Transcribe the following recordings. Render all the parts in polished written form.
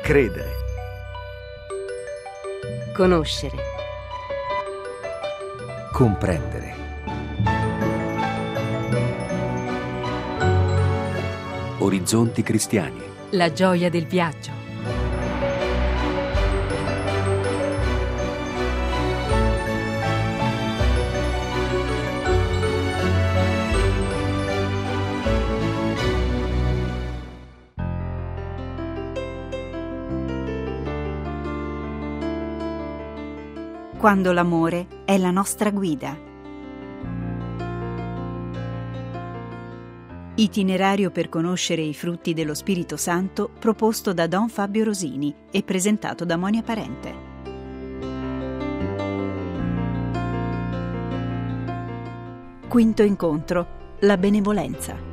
Credere. Conoscere. Comprendere. Orizzonti cristiani. La gioia del viaggio. Quando l'amore è la nostra guida. Itinerario per conoscere i frutti dello Spirito Santo proposto da Don Fabio Rosini e presentato da Monia Parente. Quinto incontro: la benevolenza.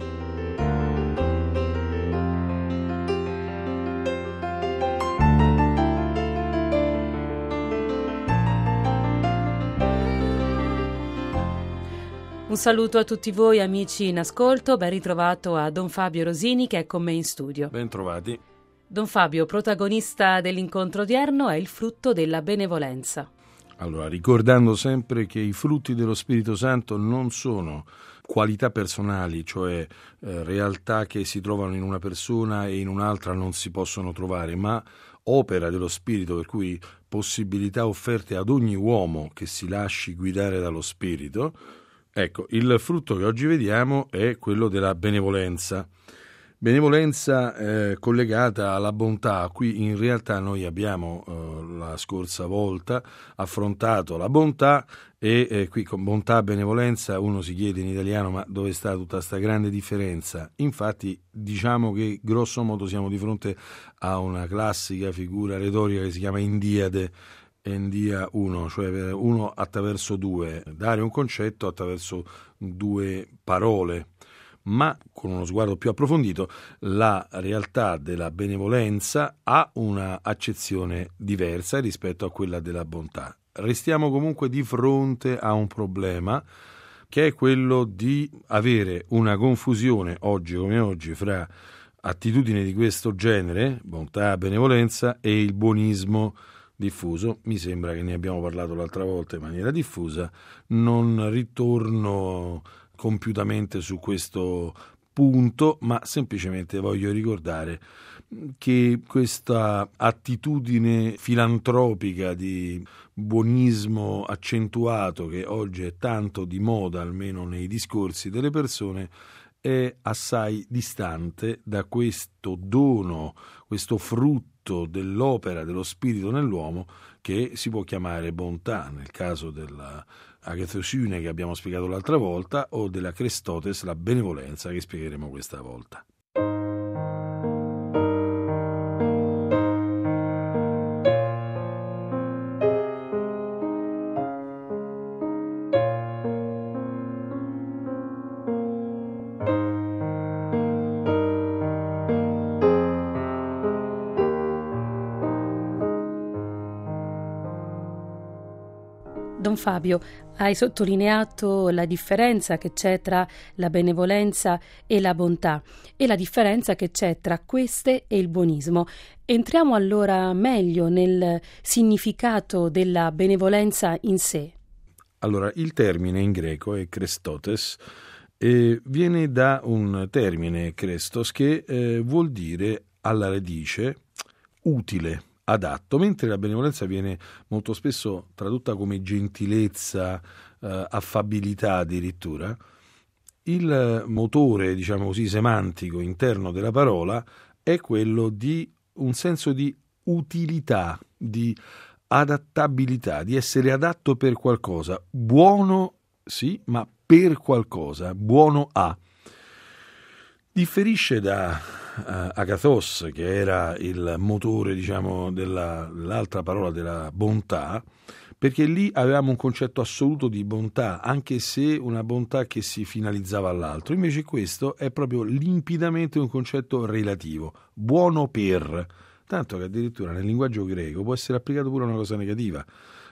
Un saluto a tutti voi amici in ascolto, ben ritrovato a Don Fabio Rosini che è con me in studio. Ben trovati. Don Fabio, protagonista dell'incontro odierno, è il frutto della benevolenza. Allora, ricordando sempre che i frutti dello Spirito Santo non sono qualità personali, cioè realtà che si trovano in una persona e in un'altra non si possono trovare, ma opera dello Spirito, per cui possibilità offerte ad ogni uomo che si lasci guidare dallo Spirito. Ecco, il frutto che oggi vediamo è quello della benevolenza. Benevolenza collegata alla bontà. Qui in realtà noi abbiamo la scorsa volta affrontato la bontà e qui con bontà e benevolenza uno si chiede in italiano ma dove sta tutta questa grande differenza? Infatti diciamo che grosso modo siamo di fronte a una classica figura retorica che si chiama Endiade, Endia 1, cioè uno attraverso due, dare un concetto attraverso due parole, ma con uno sguardo più approfondito la realtà della benevolenza ha una accezione diversa rispetto a quella della bontà. Restiamo comunque di fronte a un problema che è quello di avere una confusione oggi come oggi fra attitudini di questo genere, bontà e benevolenza, e il buonismo diffuso. Mi sembra che ne abbiamo parlato l'altra volta in maniera diffusa, non ritorno compiutamente su questo punto, ma semplicemente voglio ricordare che questa attitudine filantropica di buonismo accentuato che oggi è tanto di moda, almeno nei discorsi delle persone, è assai distante da questo dono, questo frutto dell'opera dello Spirito nell'uomo che si può chiamare bontà, nel caso della agathosune che abbiamo spiegato l'altra volta o della Christotes, la benevolenza che spiegheremo questa volta. Don Fabio, hai sottolineato la differenza che c'è tra la benevolenza e la bontà e la differenza che c'è tra queste e il buonismo. Entriamo allora meglio nel significato della benevolenza in sé. Allora, il termine in greco è Christotes e viene da un termine Christos che vuol dire alla radice utile, adatto, mentre la benevolenza viene molto spesso tradotta come gentilezza, affabilità addirittura. Il motore, diciamo così, semantico interno della parola è quello di un senso di utilità, di adattabilità, di essere adatto per qualcosa, buono sì, ma per qualcosa, buono a. Differisce da agathos, che era il motore, diciamo, dell'altra parola della bontà, perché lì avevamo un concetto assoluto di bontà, anche se una bontà che si finalizzava all'altro. Invece questo è proprio limpidamente un concetto relativo, buono per, tanto che addirittura nel linguaggio greco può essere applicato pure a una cosa negativa.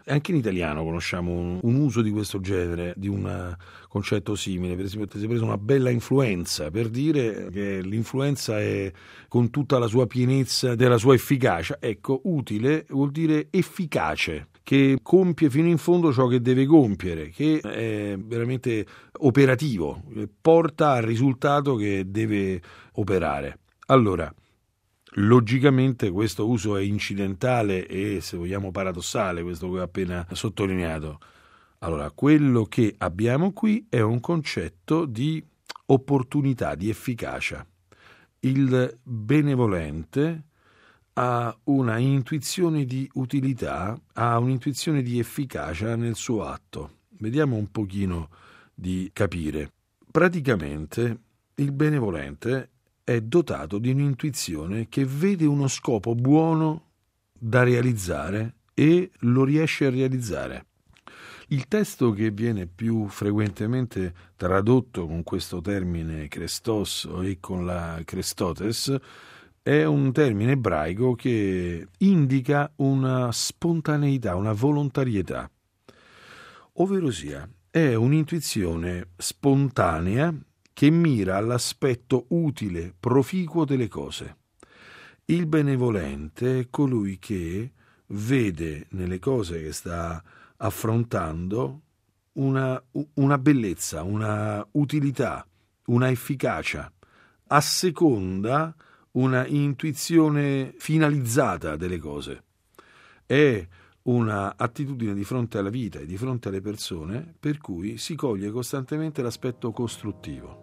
Anche in italiano conosciamo un uso di questo genere, di un concetto simile. Per esempio, ti sei preso una bella influenza, per dire che l'influenza è con tutta la sua pienezza della sua efficacia. Ecco, utile vuol dire efficace, che compie fino in fondo ciò che deve compiere, che è veramente operativo, che porta al risultato che deve operare. Allora, logicamente questo uso è incidentale e, se vogliamo, paradossale, questo che ho appena sottolineato. Allora, quello che abbiamo qui è un concetto di opportunità, di efficacia. Il benevolente ha una intuizione di utilità, ha un'intuizione di efficacia nel suo atto. Vediamo un pochino di capire. Praticamente il benevolente è dotato di un'intuizione che vede uno scopo buono da realizzare e lo riesce a realizzare. Il testo che viene più frequentemente tradotto con questo termine Christos e con la Christotes è un termine ebraico che indica una spontaneità, una volontarietà. Ovverosia, è un'intuizione spontanea che mira all'aspetto utile, proficuo delle cose. Il benevolente è colui che vede nelle cose che sta affrontando una bellezza, una utilità, una efficacia, asseconda una intuizione finalizzata delle cose. È una attitudine di fronte alla vita e di fronte alle persone per cui si coglie costantemente l'aspetto costruttivo.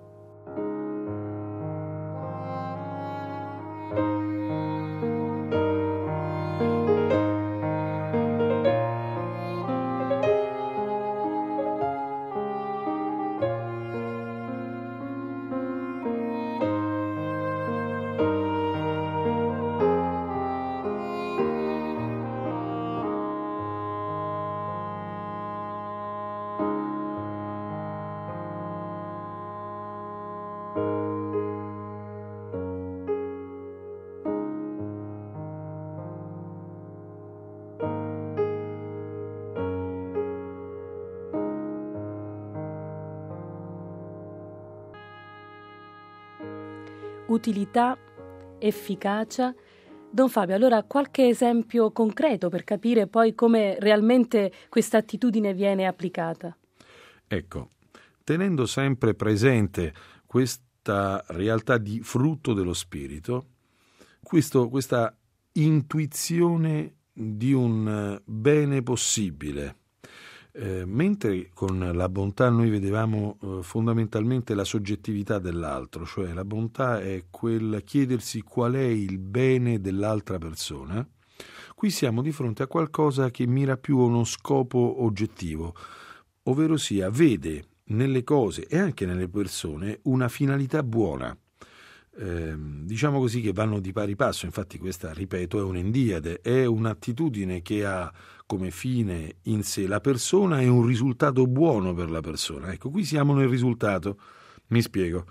Utilità, efficacia. Don Fabio, allora qualche esempio concreto per capire poi come realmente questa attitudine viene applicata? Ecco, tenendo sempre presente questa realtà di frutto dello spirito, questa intuizione di un bene possibile. Mentre con la bontà noi vedevamo fondamentalmente la soggettività dell'altro, cioè la bontà è quel chiedersi qual è il bene dell'altra persona, qui siamo di fronte a qualcosa che mira più a uno scopo oggettivo, ovverosia vede nelle cose e anche nelle persone una finalità buona. Diciamo così che vanno di pari passo, infatti questa, ripeto, è un'endiade, è un'attitudine che ha come fine in sé la persona e un risultato buono per la persona. Ecco, qui siamo nel risultato, mi spiego.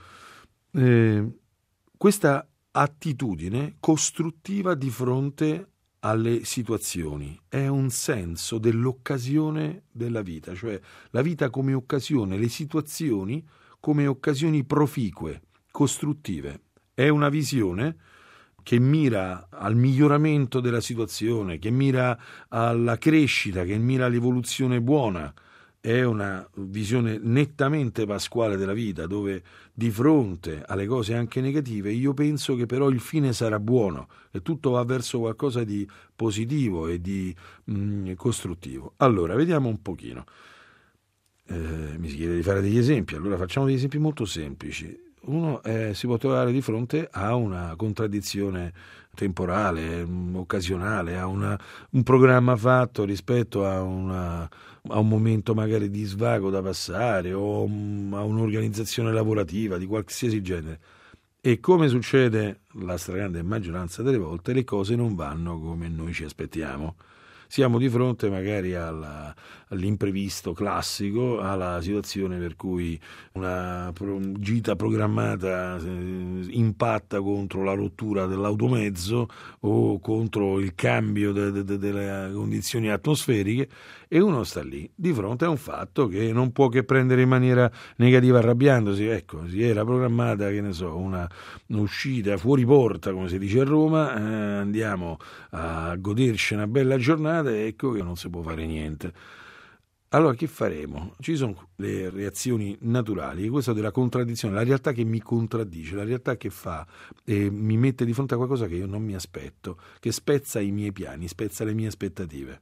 Questa attitudine costruttiva di fronte alle situazioni è un senso dell'occasione della vita, cioè la vita come occasione, le situazioni come occasioni proficue, costruttive. È una visione che mira al miglioramento della situazione, che mira alla crescita, che mira all'evoluzione buona. È una visione nettamente pasquale della vita, dove di fronte alle cose anche negative io penso che però il fine sarà buono, che tutto va verso qualcosa di positivo e di costruttivo. Allora, vediamo un pochino. Mi si chiede di fare degli esempi, allora facciamo degli esempi molto semplici. Uno si può trovare di fronte a una contraddizione temporale, occasionale, a un programma fatto rispetto a un momento magari di svago da passare o a un'organizzazione lavorativa di qualsiasi genere. E come succede la stragrande maggioranza delle volte, le cose non vanno come noi ci aspettiamo. siamo di fronte magari all'imprevisto classico, alla situazione per cui una gita programmata impatta contro la rottura dell'automezzo o contro il cambio delle condizioni atmosferiche, e uno sta lì di fronte a un fatto che non può che prendere in maniera negativa, arrabbiandosi. Ecco, si era programmata, che ne so, un'uscita fuori porta, come si dice a Roma, andiamo a goderci una bella giornata, e ecco che non si può fare niente. Allora che faremo? Ci sono le reazioni naturali, questo della contraddizione, la realtà che mi contraddice, la realtà che fa e mi mette di fronte a qualcosa che io non mi aspetto, che spezza i miei piani, spezza le mie aspettative.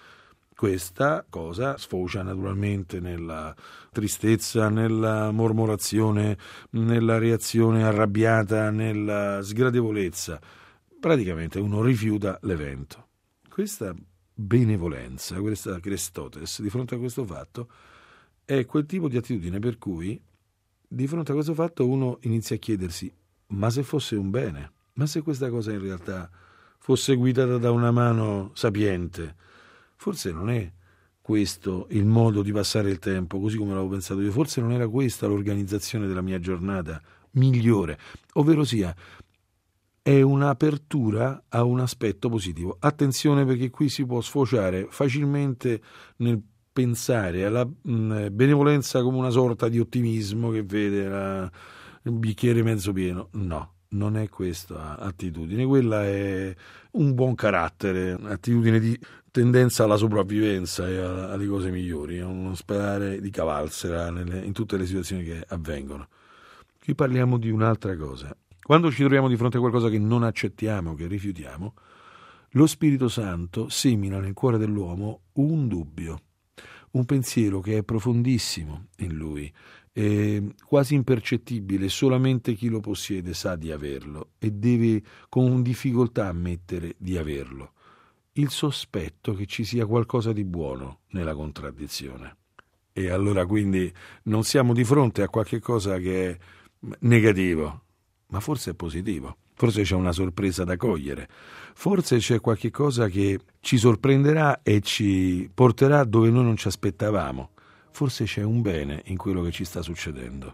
Questa cosa sfocia naturalmente nella tristezza, nella mormorazione, nella reazione arrabbiata, nella sgradevolezza. Praticamente uno rifiuta l'evento. Questa benevolenza, questa Christotes, di fronte a questo fatto, è quel tipo di attitudine per cui di fronte a questo fatto uno inizia a chiedersi: ma se fosse un bene? Ma se questa cosa in realtà fosse guidata da una mano sapiente? Forse non è questo il modo di passare il tempo, così come l'avevo pensato io. Forse non era questa l'organizzazione della mia giornata migliore, ovvero sia è un'apertura a un aspetto positivo. Attenzione, perché qui si può sfociare facilmente nel pensare alla benevolenza come una sorta di ottimismo che vede il bicchiere mezzo pieno. No, non è questa attitudine, quella è un buon carattere, un'attitudine di tendenza alla sopravvivenza e alle cose migliori, a non sperare di cavarsela in tutte le situazioni che avvengono. Qui parliamo di un'altra cosa. Quando ci troviamo di fronte a qualcosa che non accettiamo, che rifiutiamo, lo Spirito Santo semina nel cuore dell'uomo un dubbio, un pensiero che è profondissimo in lui, è quasi impercettibile, solamente chi lo possiede sa di averlo e deve con difficoltà ammettere di averlo. Il sospetto che ci sia qualcosa di buono nella contraddizione. E allora quindi non siamo di fronte a qualche cosa che è negativo, ma forse è positivo, forse c'è una sorpresa da cogliere, forse c'è qualche cosa che ci sorprenderà e ci porterà dove noi non ci aspettavamo, forse c'è un bene in quello che ci sta succedendo.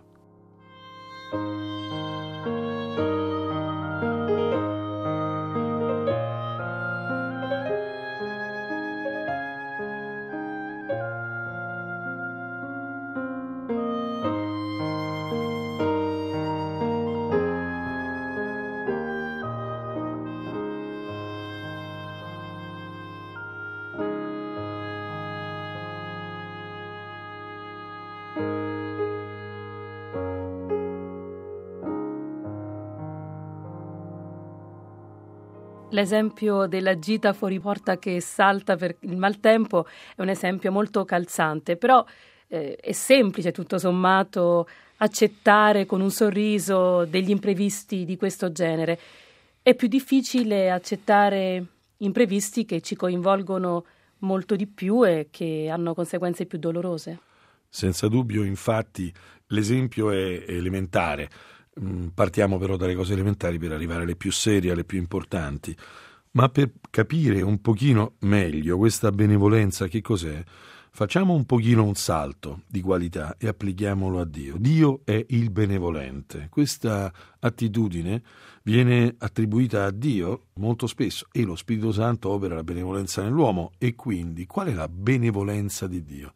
L'esempio della gita fuori porta che salta per il maltempo è un esempio molto calzante, però è semplice tutto sommato accettare con un sorriso degli imprevisti di questo genere. È più difficile accettare imprevisti che ci coinvolgono molto di più e che hanno conseguenze più dolorose. Senza dubbio, infatti, l'esempio è elementare. Partiamo però dalle cose elementari per arrivare alle più serie, alle più importanti. Ma per capire un pochino meglio questa benevolenza che cos'è, facciamo un pochino un salto di qualità e applichiamolo a Dio. Dio è il benevolente. Questa attitudine viene attribuita a Dio molto spesso e lo Spirito Santo opera la benevolenza nell'uomo. E quindi qual è la benevolenza di Dio?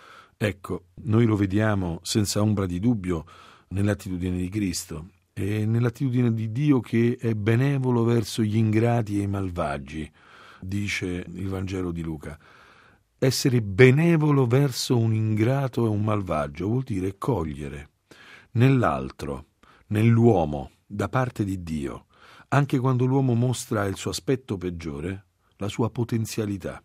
Ecco, noi lo vediamo senza ombra di dubbio nell'attitudine di Cristo e nell'attitudine di Dio che è benevolo verso gli ingrati e i malvagi, dice il Vangelo di Luca. Essere benevolo verso un ingrato e un malvagio vuol dire cogliere nell'altro, nell'uomo, da parte di Dio, anche quando l'uomo mostra il suo aspetto peggiore, la sua potenzialità.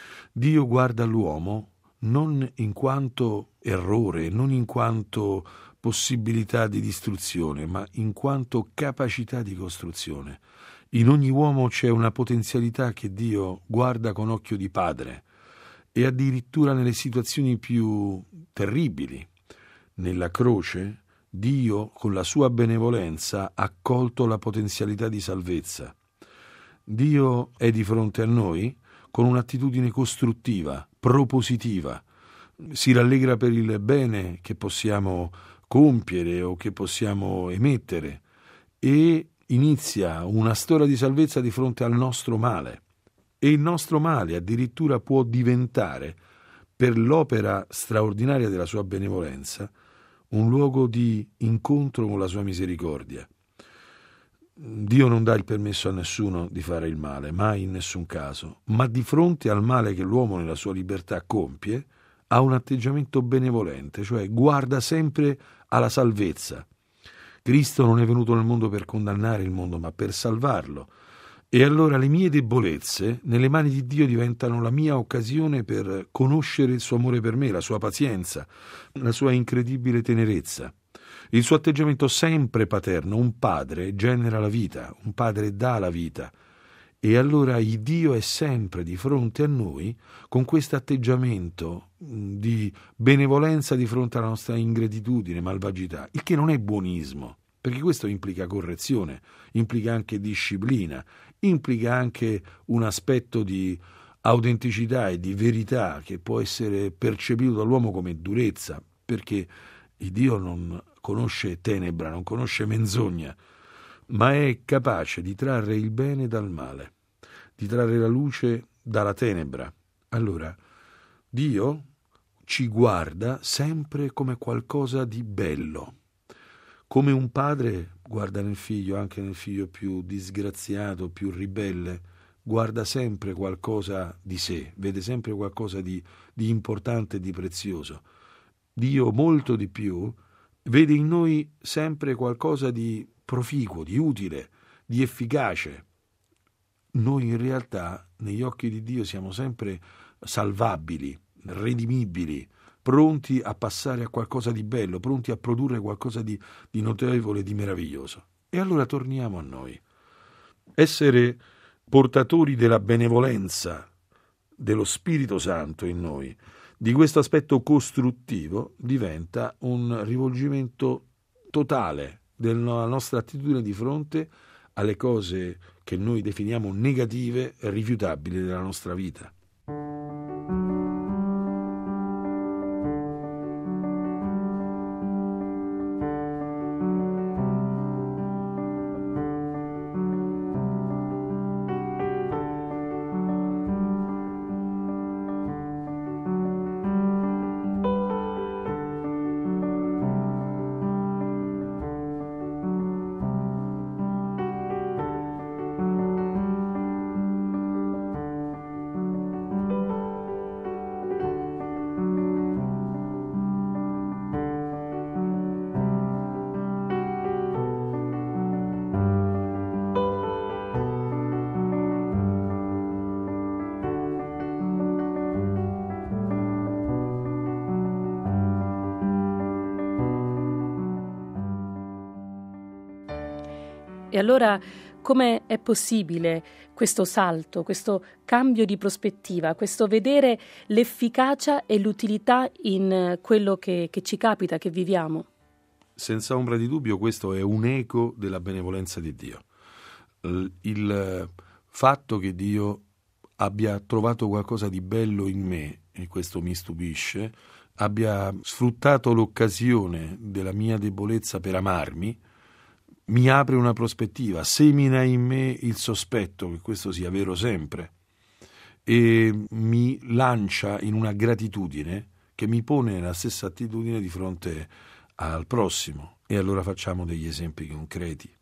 Dio guarda l'uomo non in quanto errore, non in quanto possibilità di distruzione, ma in quanto capacità di costruzione. In ogni uomo c'è una potenzialità che Dio guarda con occhio di padre e addirittura nelle situazioni più terribili. Nella croce Dio con la sua benevolenza ha colto la potenzialità di salvezza. Dio è di fronte a noi con un'attitudine costruttiva, propositiva, si rallegra per il bene che possiamo compiere o che possiamo emettere e inizia una storia di salvezza di fronte al nostro male. E il nostro male addirittura può diventare, per l'opera straordinaria della sua benevolenza, un luogo di incontro con la sua misericordia. Dio non dà il permesso a nessuno di fare il male, mai in nessun caso, ma di fronte al male che l'uomo nella sua libertà compie, ha un atteggiamento benevolente, cioè guarda sempre alla salvezza. Cristo non è venuto nel mondo per condannare il mondo, ma per salvarlo. E allora le mie debolezze nelle mani di Dio diventano la mia occasione per conoscere il suo amore per me, la sua pazienza, la sua incredibile tenerezza. Il suo atteggiamento sempre paterno, un padre genera la vita, un padre dà la vita. E allora il Dio è sempre di fronte a noi con questo atteggiamento di benevolenza di fronte alla nostra ingratitudine, malvagità, il che non è buonismo, perché questo implica correzione, implica anche disciplina, implica anche un aspetto di autenticità e di verità che può essere percepito dall'uomo come durezza, perché il Dio non conosce tenebra, non conosce menzogna, ma è capace di trarre il bene dal male, di trarre la luce dalla tenebra. Allora, Dio ci guarda sempre come qualcosa di bello, come un padre guarda nel figlio, anche nel figlio più disgraziato, più ribelle, guarda sempre qualcosa di sé, vede sempre qualcosa di importante e di prezioso. Dio molto di più vede in noi sempre qualcosa di proficuo, di utile, di efficace. Noi in realtà negli occhi di Dio siamo sempre salvabili, redimibili, pronti a passare a qualcosa di bello, pronti a produrre qualcosa di notevole, di meraviglioso. E allora torniamo a noi. Essere portatori della benevolenza dello Spirito Santo in noi, di questo aspetto costruttivo, diventa un rivolgimento totale della nostra attitudine di fronte alle cose che noi definiamo negative e rifiutabili della nostra vita. E allora come è possibile questo salto, questo cambio di prospettiva, questo vedere l'efficacia e l'utilità in quello che ci capita, che viviamo? Senza ombra di dubbio questo è un eco della benevolenza di Dio. Il fatto che Dio abbia trovato qualcosa di bello in me, e questo mi stupisce, abbia sfruttato l'occasione della mia debolezza per amarmi, mi apre una prospettiva, semina in me il sospetto che questo sia vero sempre e mi lancia in una gratitudine che mi pone nella stessa attitudine di fronte al prossimo. E allora facciamo degli esempi concreti.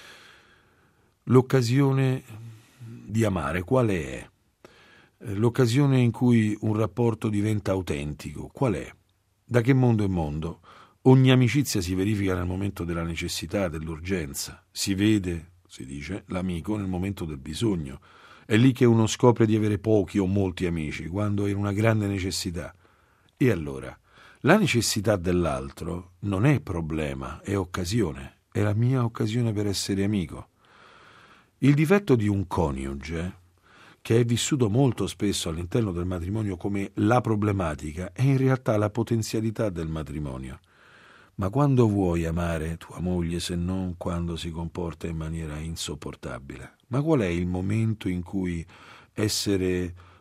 L'occasione di amare, qual è? L'occasione in cui un rapporto diventa autentico, qual è? Da che mondo è mondo? Ogni amicizia si verifica nel momento della necessità, dell'urgenza. Si vede, si dice, l'amico nel momento del bisogno. È lì che uno scopre di avere pochi o molti amici, quando è in una grande necessità. E allora, la necessità dell'altro non è problema, è occasione. È la mia occasione per essere amico. Il difetto di un coniuge, che è vissuto molto spesso all'interno del matrimonio come la problematica, è in realtà la potenzialità del matrimonio. Ma quando vuoi amare tua moglie se non quando si comporta in maniera insopportabile? Ma qual è il momento in cui essere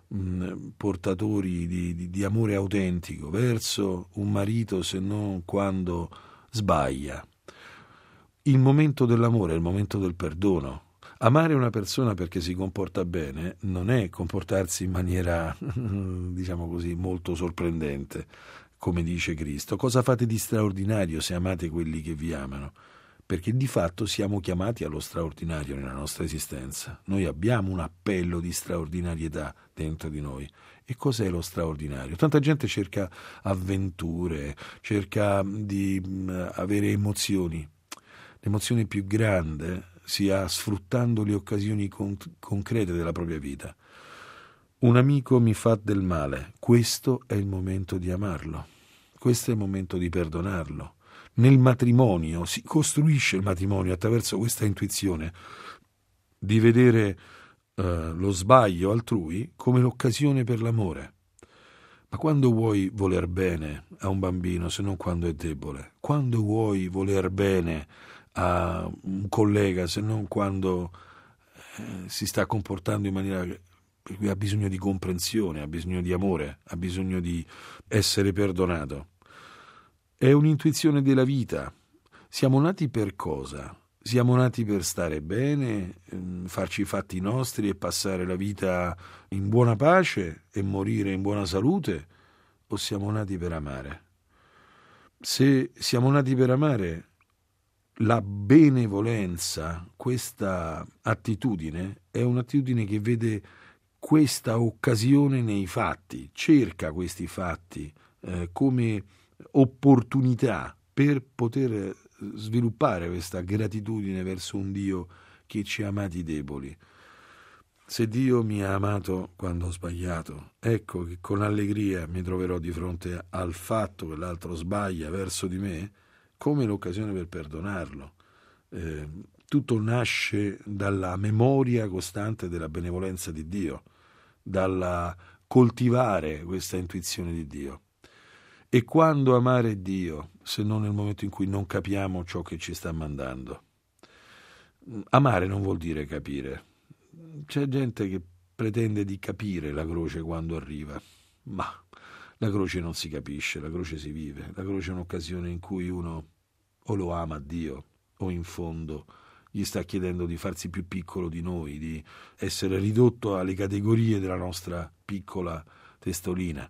portatori di amore autentico verso un marito se non quando sbaglia. Il momento dell'amore è il momento del perdono. Amare una persona perché si comporta bene non è comportarsi in maniera, diciamo così, molto sorprendente, come dice Cristo. Cosa fate di straordinario se amate quelli che vi amano? Perché di fatto siamo chiamati allo straordinario nella nostra esistenza. Noi abbiamo un appello di straordinarietà dentro di noi. E cos'è lo straordinario? Tanta gente cerca avventure, cerca di avere emozioni. L'emozione più grande si ha sfruttando le occasioni concrete della propria vita. Un amico mi fa del male, questo è il momento di amarlo, questo è il momento di perdonarlo. Nel matrimonio si costruisce il matrimonio attraverso questa intuizione di vedere lo sbaglio altrui come l'occasione per l'amore. Ma quando vuoi voler bene a un bambino se non quando è debole? Quando vuoi voler bene a un collega se non quando si sta comportando in maniera per cui ha bisogno di comprensione, ha bisogno di amore, ha bisogno di essere perdonato? È un'intuizione della vita. Siamo nati per cosa? Siamo nati per stare bene, farci i fatti nostri e passare la vita in buona pace e morire in buona salute? O siamo nati per amare? Se siamo nati per amare, la benevolenza, questa attitudine, è un'attitudine che vede questa occasione nei fatti, cerca questi fatti come opportunità per poter sviluppare questa gratitudine verso un Dio che ci ha amati deboli. Se Dio mi ha amato quando ho sbagliato, ecco che con allegria mi troverò di fronte al fatto che l'altro sbaglia verso di me come l'occasione per perdonarlo. Tutto nasce dalla memoria costante della benevolenza di Dio, dalla coltivare questa intuizione di Dio. E quando amare Dio, se non nel momento in cui non capiamo ciò che ci sta mandando? Amare non vuol dire capire. C'è gente che pretende di capire la croce quando arriva, ma la croce non si capisce, la croce si vive. La croce è un'occasione in cui uno o lo ama Dio o in fondo gli sta chiedendo di farsi più piccolo di noi, di essere ridotto alle categorie della nostra piccola testolina.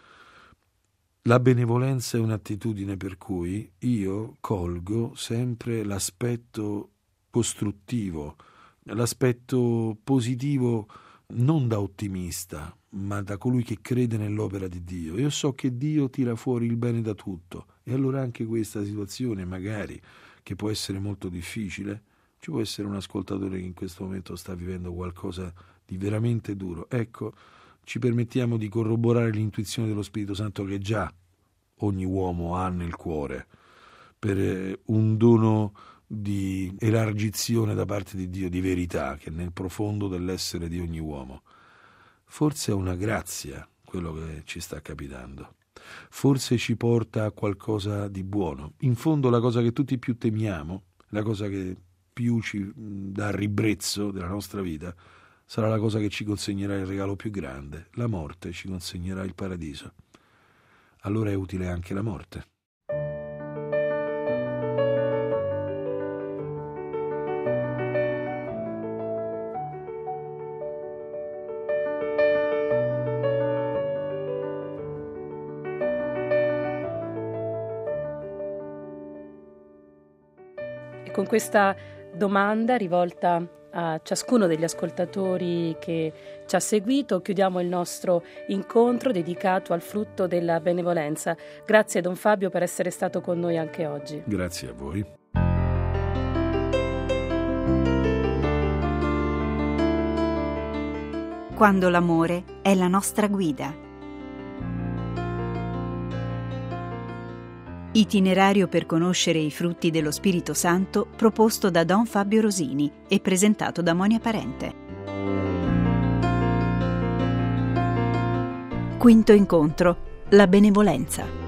La benevolenza è un'attitudine per cui io colgo sempre l'aspetto costruttivo, l'aspetto positivo non da ottimista, ma da colui che crede nell'opera di Dio. Io so che Dio tira fuori il bene da tutto, e allora anche questa situazione, magari, che può essere molto difficile, ci può essere un ascoltatore che in questo momento sta vivendo qualcosa di veramente duro. Ecco, ci permettiamo di corroborare l'intuizione dello Spirito Santo che già ogni uomo ha nel cuore, per un dono di elargizione da parte di Dio, di verità, che è nel profondo dell'essere di ogni uomo. Forse è una grazia quello che ci sta capitando. Forse ci porta a qualcosa di buono. In fondo la cosa che tutti più temiamo, la cosa che più ci dà ribrezzo della nostra vita, sarà la cosa che ci consegnerà il regalo più grande. La morte ci consegnerà il paradiso. Allora è utile anche la morte. Con questa domanda rivolta a ciascuno degli ascoltatori che ci ha seguito, chiudiamo il nostro incontro dedicato al frutto della benevolenza. Grazie Don Fabio per essere stato con noi anche oggi. Grazie a voi. Quando l'amore è la nostra guida. Itinerario per conoscere i frutti dello Spirito Santo proposto da Don Fabio Rosini e presentato da Monia Parente. Quinto incontro: la benevolenza.